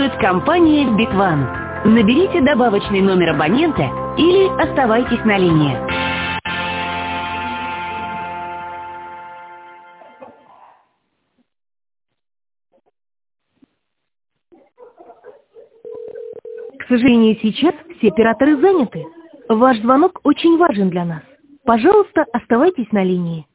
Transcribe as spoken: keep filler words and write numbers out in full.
приветствует компания «Битван». Наберите добавочный номер абонента или оставайтесь на линии. К сожалению, сейчас все операторы заняты. Ваш звонок очень важен для нас. Пожалуйста, оставайтесь на линии.